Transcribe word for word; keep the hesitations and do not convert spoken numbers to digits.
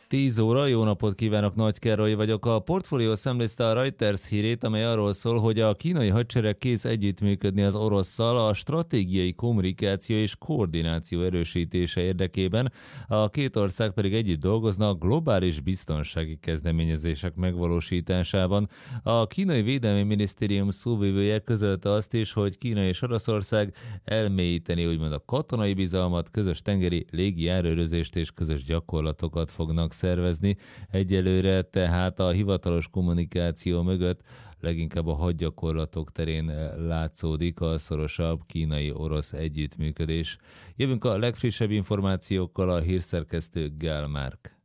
tíz óra, jó napot kívánok, Nagy Károly vagyok. A Portfolio szemlézte a Reuters hírét, amely arról szól, hogy a kínai hadsereg kész együttműködni az orosszal a stratégiai kommunikáció és koordináció erősítése érdekében, a két ország pedig együtt dolgozna a globális biztonsági kezdeményezések megvalósításában. A kínai védelmi minisztérium szóvivője közölte azt is, hogy Kína és Oroszország elmélyíteni úgymond a katonai bizalmat, közös tengeri légi járőrözést és közös gyakorlatokat fognak szervezni. Egyelőre tehát a hivatalos kommunikáció mögött leginkább a hadgyakorlatok terén látszódik a szorosabb kínai-orosz együttműködés. Jövünk a legfrissebb információkkal, a hírszerkesztő Gál Márk.